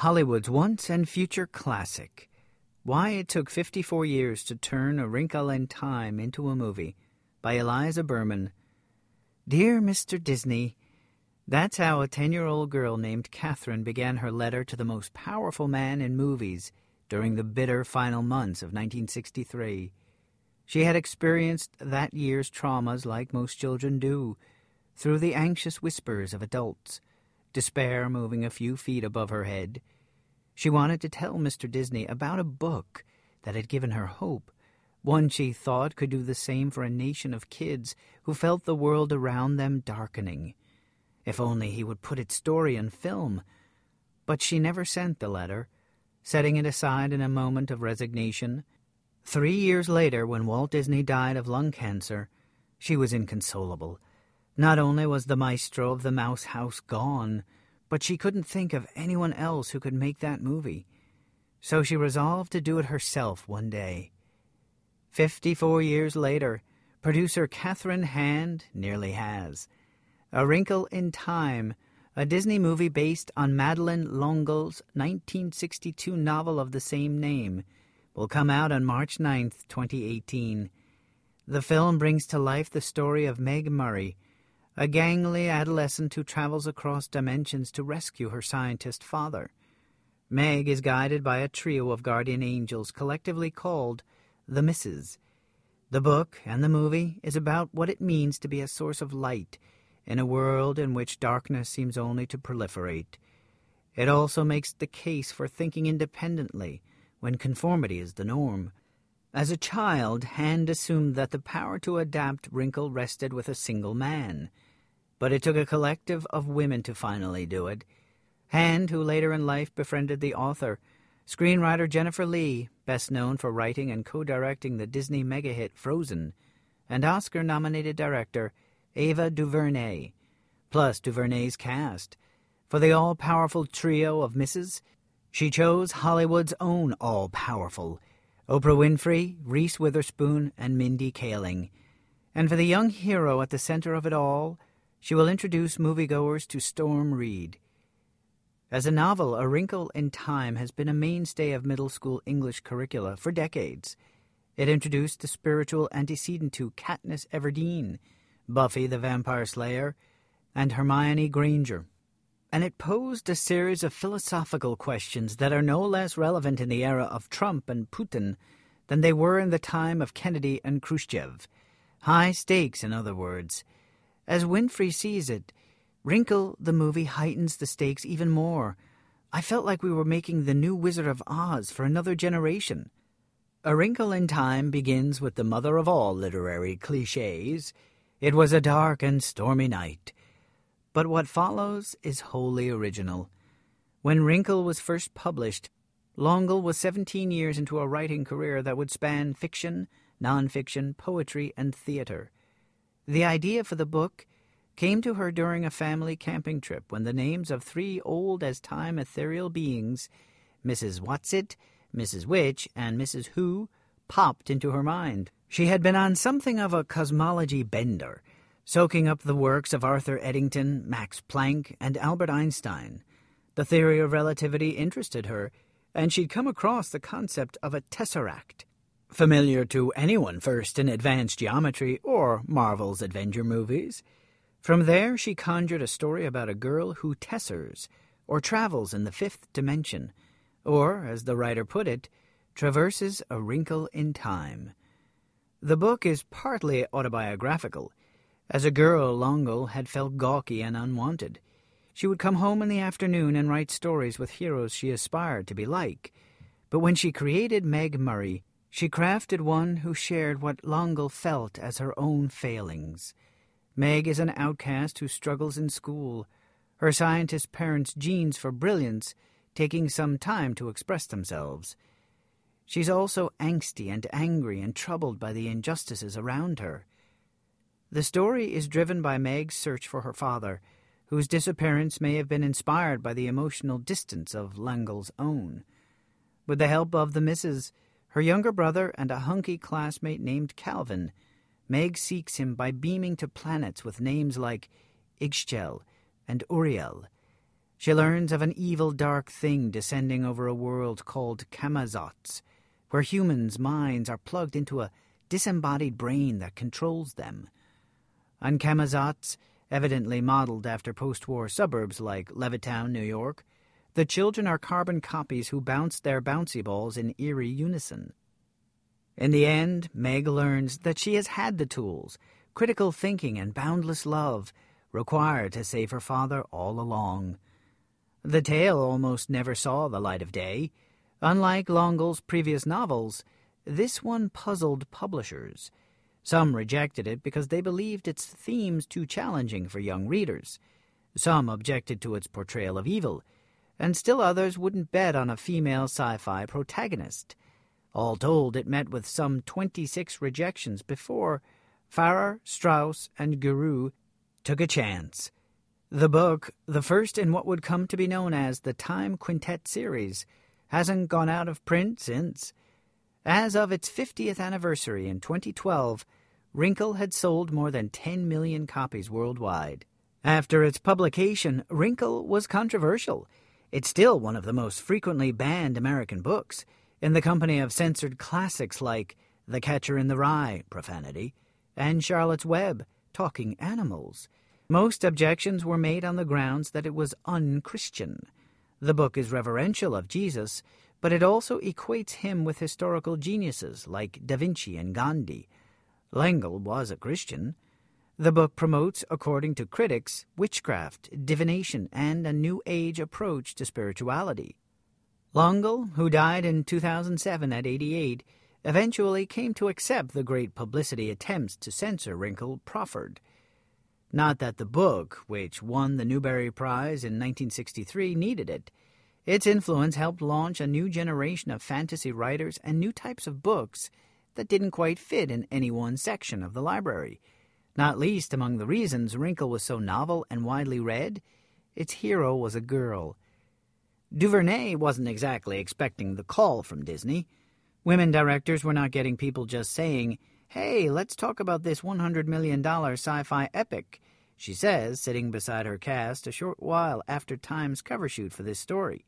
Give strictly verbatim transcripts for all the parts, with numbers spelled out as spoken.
Hollywood's once and future classic. Why it took fifty-four years to turn A Wrinkle in Time into a movie, by Eliza Berman. Dear Mister Disney, that's how a ten-year-old girl named Catherine began her letter to the most powerful man in movies during the bitter final months of nineteen sixty-three. She had experienced that year's traumas like most children do, through the anxious whispers of adults, despair moving a few feet above her head. She wanted to tell Mister Disney about a book that had given her hope, one she thought could do the same for a nation of kids who felt the world around them darkening. If only he would put its story in film. But she never sent the letter, setting it aside in a moment of resignation. Three years later, when Walt Disney died of lung cancer, she was inconsolable. Not only was the maestro of the Mouse House gone, but she couldn't think of anyone else who could make that movie. So she resolved to do it herself one day. Fifty-four years later, producer Catherine Hand nearly has. A Wrinkle in Time, a Disney movie based on Madeleine L'Engle's nineteen sixty-two novel of the same name, will come out on March ninth, twenty eighteen. The film brings to life the story of Meg Murray, a gangly adolescent who travels across dimensions to rescue her scientist father. Meg is guided by a trio of guardian angels collectively called the Misses. The book and the movie is about what it means to be a source of light in a world in which darkness seems only to proliferate. It also makes the case for thinking independently when conformity is the norm. As a child, Hand assumed that the power to adapt Wrinkle rested with a single man. But it took a collective of women to finally do it. Hand, who later in life befriended the author, screenwriter Jennifer Lee, best known for writing and co-directing the Disney mega-hit Frozen, and Oscar-nominated director Ava DuVernay, plus DuVernay's cast. For the all-powerful trio of Misses, she chose Hollywood's own all-powerful Oprah Winfrey, Reese Witherspoon, and Mindy Kaling. And for the young hero at the center of it all, she will introduce moviegoers to Storm Reid. As a novel, A Wrinkle in Time has been a mainstay of middle school English curricula for decades. It introduced the spiritual antecedent to Katniss Everdeen, Buffy the Vampire Slayer, and Hermione Granger. And it posed a series of philosophical questions that are no less relevant in the era of Trump and Putin than they were in the time of Kennedy and Khrushchev. High stakes, in other words. As Winfrey sees it, Wrinkle, the movie, heightens the stakes even more. I felt like we were making the new Wizard of Oz for another generation. A Wrinkle in Time begins with the mother of all literary cliches. It was a dark and stormy night. But what follows is wholly original. When Wrinkle was first published, L'Engle was seventeen years into a writing career that would span fiction, nonfiction, poetry, and theater. The idea for the book came to her during a family camping trip when the names of three old-as-time ethereal beings, Missus Whatsit, Missus Which, and Missus Who, popped into her mind. She had been on something of a cosmology bender, soaking up the works of Arthur Eddington, Max Planck, and Albert Einstein. The theory of relativity interested her, and she'd come across the concept of a tesseract, familiar to anyone versed in advanced geometry or Marvel's Avenger movies. From there, she conjured a story about a girl who tessers, or travels in the fifth dimension, or, as the writer put it, traverses a wrinkle in time. The book is partly autobiographical. As a girl, L'Engle had felt gawky and unwanted. She would come home in the afternoon and write stories with heroes she aspired to be like. But when she created Meg Murray, she crafted one who shared what L'Engle felt as her own failings. Meg is an outcast who struggles in school, her scientist parents' genes for brilliance taking some time to express themselves. She's also angsty and angry and troubled by the injustices around her. The story is driven by Meg's search for her father, whose disappearance may have been inspired by the emotional distance of L'Engle's own. With the help of the Misses, her younger brother, and a hunky classmate named Calvin, Meg seeks him by beaming to planets with names like Ixchel and Uriel. She learns of an evil dark thing descending over a world called Camazotz, where humans' minds are plugged into a disembodied brain that controls them. On Camazotz, evidently modeled after post-war suburbs like Levittown, New York, the children are carbon copies who bounce their bouncy balls in eerie unison. In the end, Meg learns that she has had the tools, critical thinking and boundless love, required to save her father all along. The tale almost never saw the light of day. Unlike Longel's previous novels, this one puzzled publishers. Some rejected it because they believed its themes too challenging for young readers. Some objected to its portrayal of evil, and still others wouldn't bet on a female sci-fi protagonist. All told, it met with some twenty-six rejections before Farrar, Straus, and Giroux took a chance. The book, the first in what would come to be known as the Time Quintet series, hasn't gone out of print since. As of its fiftieth anniversary in twenty twelve, Wrinkle had sold more than ten million copies worldwide. After its publication, Wrinkle was controversial. It's still one of the most frequently banned American books, in the company of censored classics like The Catcher in the Rye, profanity, and Charlotte's Web, talking animals. Most objections were made on the grounds that it was unchristian. The book is reverential of Jesus, but it also equates him with historical geniuses like Da Vinci and Gandhi. L'Engle was a Christian. The book promotes, according to critics, witchcraft, divination, and a New Age approach to spirituality. L'Engle, who died in two thousand seven at eighty-eight, eventually came to accept the great publicity attempts to censor Wrinkle proffered. Not that the book, which won the Newbery Prize in nineteen sixty-three, needed it. Its influence helped launch a new generation of fantasy writers and new types of books that didn't quite fit in any one section of the library. Not least among the reasons Wrinkle was so novel and widely read, its hero was a girl. DuVernay wasn't exactly expecting the call from Disney. Women directors were not getting people just saying, "Hey, let's talk about this one hundred million dollars sci-fi epic," she says, sitting beside her cast a short while after Time's cover shoot for this story.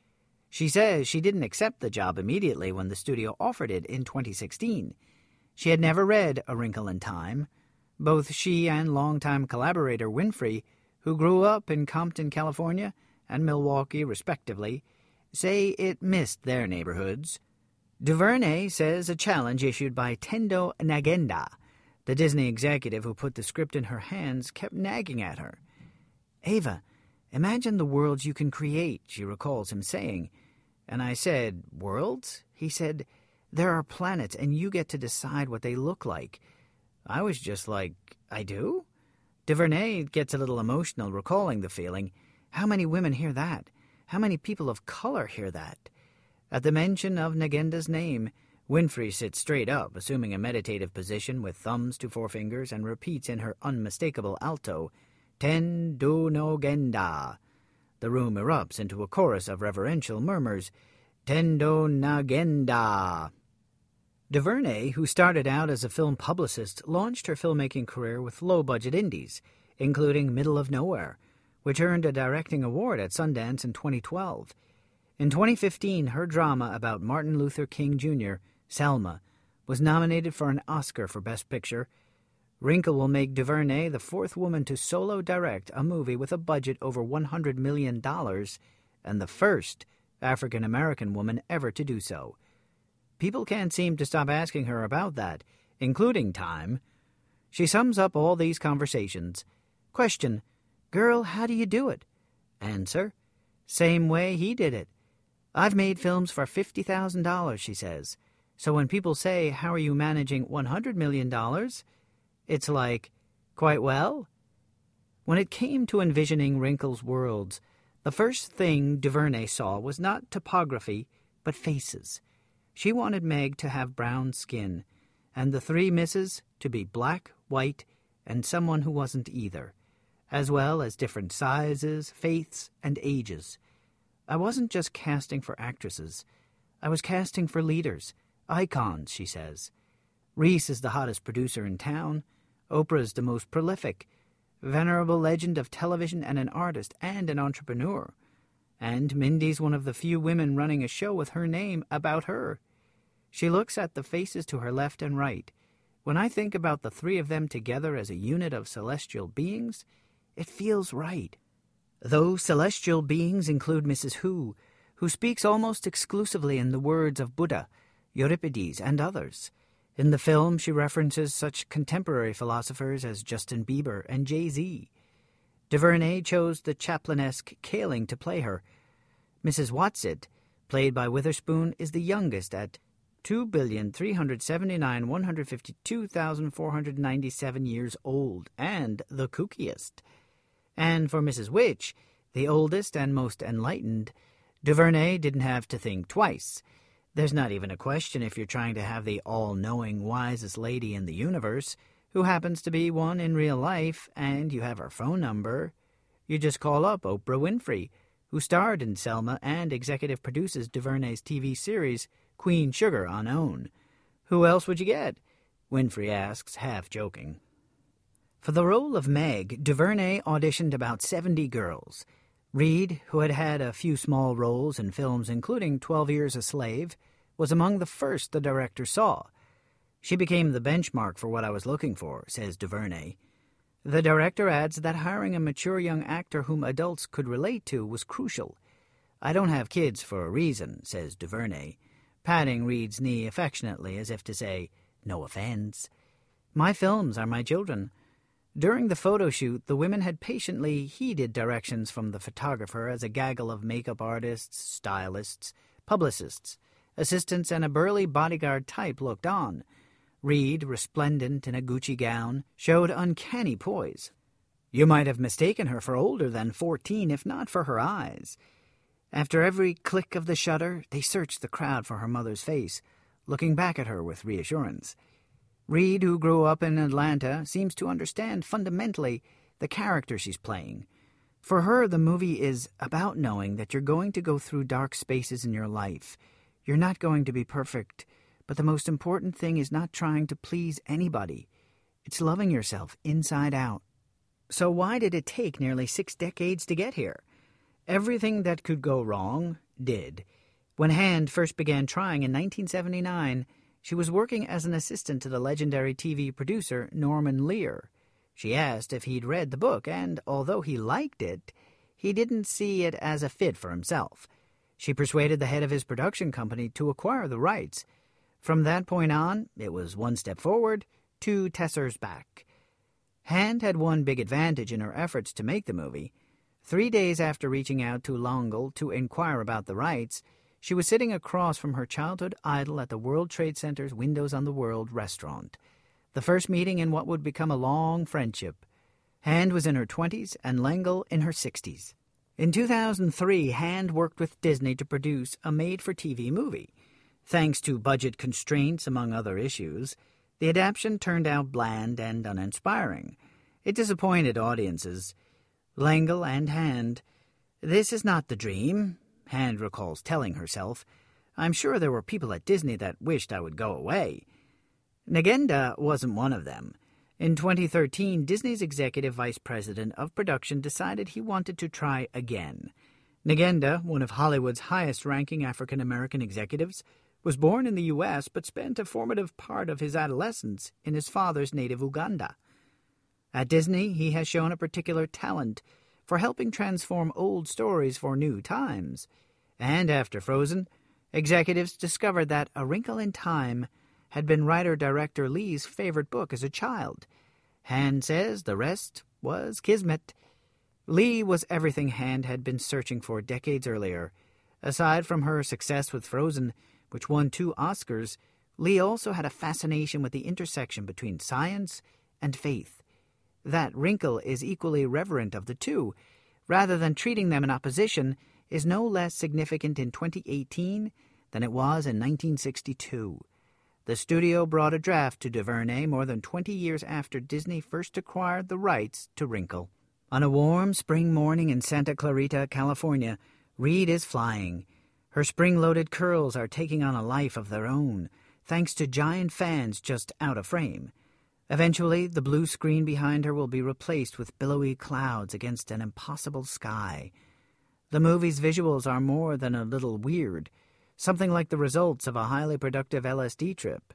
She says she didn't accept the job immediately when the studio offered it in twenty sixteen. She had never read A Wrinkle in Time. Both she and longtime collaborator Winfrey, who grew up in Compton, California, and Milwaukee, respectively, say it missed their neighborhoods. DuVernay says a challenge issued by Tendo Nagenda, the Disney executive who put the script in her hands, kept nagging at her. "Ava, imagine the worlds you can create," she recalls him saying. And I said, "Worlds?" He said, "There are planets, and you get to decide what they look like." I was just like, "I do?" DuVernay gets a little emotional recalling the feeling. How many women hear that? How many people of color hear that? At the mention of Nagenda's name, Winfrey sits straight up, assuming a meditative position with thumbs to forefingers, and repeats in her unmistakable alto, "Tendo Nagenda." The room erupts into a chorus of reverential murmurs, "Tendo Nagenda." DuVernay, who started out as a film publicist, launched her filmmaking career with low-budget indies, including Middle of Nowhere, which earned a directing award at Sundance in twenty twelve. In twenty fifteen, her drama about Martin Luther King Junior, Selma, was nominated for an Oscar for Best Picture. Wrinkle will make DuVernay the fourth woman to solo direct a movie with a budget over one hundred million dollars, and the first African-American woman ever to do so. People can't seem to stop asking her about that, including Time. She sums up all these conversations. Question: "Girl, how do you do it?" Answer: "Same way he did it. I've made films for fifty thousand dollars, she says. So when people say, 'How are you managing one hundred million dollars?' it's like, quite well." When it came to envisioning Wrinkle's worlds, the first thing DuVernay saw was not topography, but faces. She wanted Meg to have brown skin, and the three misses to be black, white, and someone who wasn't either, as well as different sizes, faiths, and ages. I wasn't just casting for actresses. I was casting for leaders, icons, she says. Reese is the hottest producer in town. Oprah's the most prolific, venerable legend of television and an artist and an entrepreneur. And Mindy's one of the few women running a show with her name about her. She looks at the faces to her left and right. When I think about the three of them together as a unit of celestial beings, it feels right. Those celestial beings include Missus Hu, who speaks almost exclusively in the words of Buddha, Euripides, and others. In the film, she references such contemporary philosophers as Justin Bieber and Jay-Z. DuVernay chose the Chaplin-esque Kaling to play her. Missus Watsit, played by Witherspoon, is the youngest at two billion three hundred seventy-nine million one hundred fifty-two thousand four hundred ninety-seven years old, and the kookiest. And for Missus Witch, the oldest and most enlightened, DuVernay didn't have to think twice. There's not even a question if you're trying to have the all-knowing, wisest lady in the universe, who happens to be one in real life, and you have her phone number. You just call up Oprah Winfrey, who starred in Selma and executive produces DuVernay's T V series Queen Sugar on OWN. Who else would you get? Winfrey asks, half joking. For the role of Meg, DuVernay auditioned about seventy girls. Reed, who had had a few small roles in films including Twelve Years a Slave, was among the first the director saw. She became the benchmark for what I was looking for, says DuVernay. The director adds that hiring a mature young actor whom adults could relate to was crucial. I don't have kids for a reason, says DuVernay, patting Reed's knee affectionately as if to say, no offense. My films are my children. During the photo shoot, the women had patiently heeded directions from the photographer as a gaggle of makeup artists, stylists, publicists, assistants, and a burly bodyguard type looked on. Reed, resplendent in a Gucci gown, showed uncanny poise. You might have mistaken her for older than fourteen, if not for her eyes. After every click of the shutter, they searched the crowd for her mother's face, looking back at her with reassurance. Reed, who grew up in Atlanta, seems to understand fundamentally the character she's playing. For her, the movie is about knowing that you're going to go through dark spaces in your life. You're not going to be perfect, but the most important thing is not trying to please anybody. It's loving yourself inside out. So why did it take nearly six decades to get here? Everything that could go wrong did. When Hand first began trying in nineteen seventy-nine, she was working as an assistant to the legendary T V producer Norman Lear. She asked if he'd read the book, and although he liked it, he didn't see it as a fit for himself. She persuaded the head of his production company to acquire the rights. From that point on, it was one step forward, two tessers back. Hand had one big advantage in her efforts to make the movie. Three days after reaching out to Longle to inquire about the rights, she was sitting across from her childhood idol at the World Trade Center's Windows on the World restaurant. The first meeting in what would become a long friendship. Hand was in her twenties and Longle in her sixties. In two thousand three, Hand worked with Disney to produce a made-for-T V movie. Thanks to budget constraints, among other issues, the adaptation turned out bland and uninspiring. It disappointed audiences. Longle and Hand. This is not the dream, Hand recalls telling herself. I'm sure there were people at Disney that wished I would go away. Nagenda wasn't one of them. In twenty thirteen, Disney's executive vice president of production decided he wanted to try again. Nagenda, one of Hollywood's highest-ranking African-American executives, was born in the U S but spent a formative part of his adolescence in his father's native Uganda. At Disney, he has shown a particular talent for helping transform old stories for new times. And after Frozen, executives discovered that A Wrinkle in Time had been writer-director Lee's favorite book as a child. Hand says the rest was kismet. Lee was everything Hand had been searching for decades earlier. Aside from her success with Frozen, which won two Oscars, Lee also had a fascination with the intersection between science and faith. That Wrinkle is equally reverent of the two, rather than treating them in opposition, is no less significant in twenty eighteen than it was in nineteen sixty-two. The studio brought a draft to DuVernay more than twenty years after Disney first acquired the rights to Wrinkle. On a warm spring morning in Santa Clarita, California, Reed is flying. Her spring-loaded curls are taking on a life of their own, thanks to giant fans just out of frame. Eventually, the blue screen behind her will be replaced with billowy clouds against an impossible sky. The movie's visuals are more than a little weird, something like the results of a highly productive L S D trip.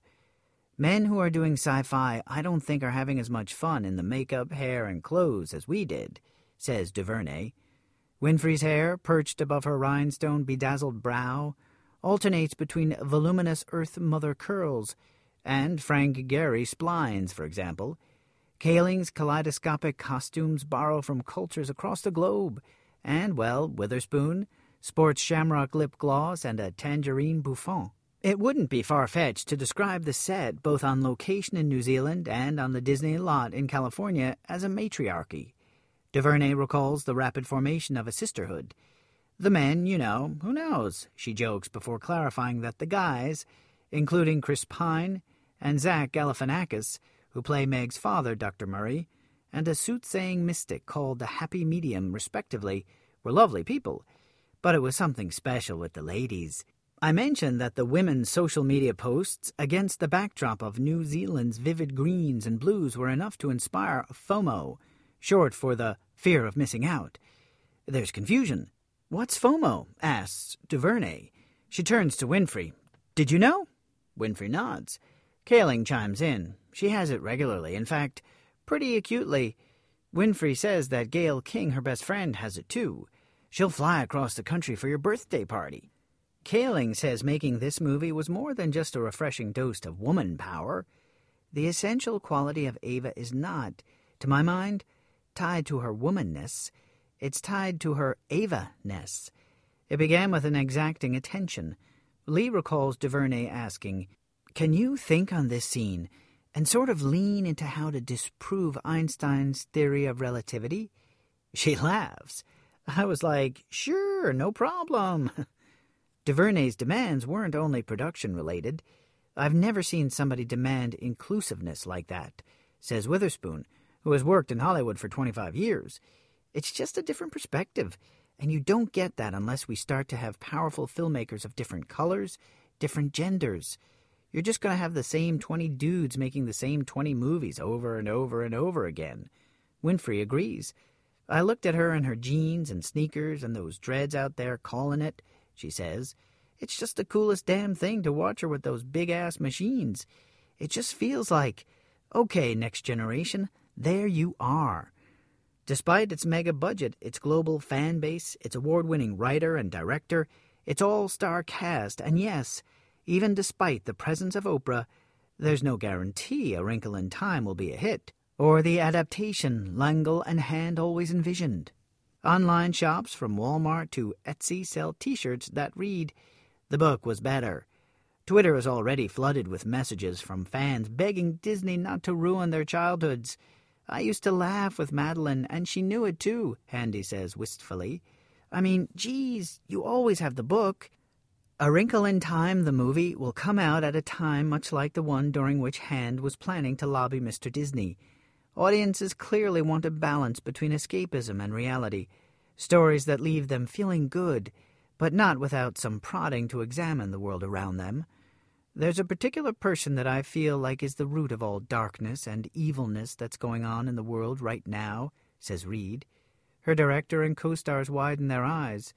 Men who are doing sci-fi I don't think are having as much fun in the makeup, hair, and clothes as we did, says DuVernay. Winfrey's hair, perched above her rhinestone-bedazzled brow, alternates between voluminous Earth Mother curls and Frank Gehry splines, for example. Kaling's kaleidoscopic costumes borrow from cultures across the globe, and, well, Witherspoon sports shamrock lip gloss and a tangerine bouffant. It wouldn't be far-fetched to describe the set, both on location in New Zealand and on the Disney lot in California, as a matriarchy. DuVernay recalls the rapid formation of a sisterhood. The men, you know, who knows, she jokes before clarifying that the guys, including Chris Pine and Zach Galifianakis, who play Meg's father, Doctor Murray, and a soothsaying mystic called the Happy Medium, respectively, were lovely people. But it was something special with the ladies. I mentioned that the women's social media posts against the backdrop of New Zealand's vivid greens and blues were enough to inspire FOMO, short for the fear of missing out. There's confusion. "What's FOMO?" asks DuVernay. She turns to Winfrey. "Did you know?" Winfrey nods. Kaling chimes in. She has it regularly, in fact, pretty acutely. Winfrey says that Gayle King, her best friend, has it too. She'll fly across the country for your birthday party. Kaling says making this movie was more than just a refreshing dose of woman power. The essential quality of Ava is not, to my mind, tied to her womanness. It's tied to her Ava-ness. It began with an exacting attention. Lee recalls DuVernay asking, "Can you think on this scene and sort of lean into how to disprove Einstein's theory of relativity?" She laughs. I was like, "Sure, no problem." DuVernay's demands weren't only production-related. "I've never seen somebody demand inclusiveness like that," says Witherspoon, who has worked in Hollywood for twenty-five years. "It's just a different perspective, and you don't get that unless we start to have powerful filmmakers of different colors, different genders. You're just going to have the same twenty dudes making the same twenty movies over and over and over again." Winfrey agrees. "I looked at her in her jeans and sneakers and those dreads out there calling it," she says. "It's just the coolest damn thing to watch her with those big-ass machines. It just feels like, okay, Next Generation, there you are." Despite its mega budget, its global fan base, its award-winning writer and director, its all-star cast, and yes, even despite the presence of Oprah, there's no guarantee A Wrinkle in Time will be a hit, or the adaptation Langle and Hand always envisioned. Online shops from Walmart to Etsy sell T-shirts that read, "The book was better." Twitter is already flooded with messages from fans begging Disney not to ruin their childhoods. "I used to laugh with Madeline, and she knew it too," Handy says wistfully. "I mean, geez, you always have the book." A Wrinkle in Time, the movie, will come out at a time much like the one during which Hand was planning to lobby Mister Disney. Audiences clearly want a balance between escapism and reality, stories that leave them feeling good, but not without some prodding to examine the world around them. There's a particular person that I feel like is the root of all darkness and evilness that's going on in the world right now, says Reed. Her director and co-stars widen their eyes.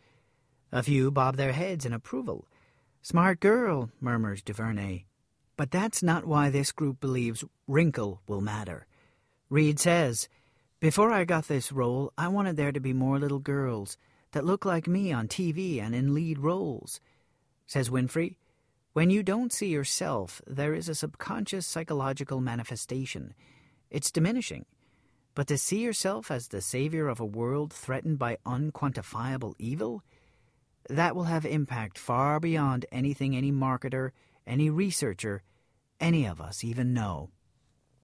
A few bob their heads in approval. "Smart girl," murmurs DuVernay. But that's not why this group believes Wrinkle will matter. Reed says, "Before I got this role, I wanted there to be more little girls that look like me on T V and in lead roles." Says Winfrey, "When you don't see yourself, there is a subconscious psychological manifestation. It's diminishing. But to see yourself as the savior of a world threatened by unquantifiable evil, that will have impact far beyond anything any marketer, any researcher, any of us even know."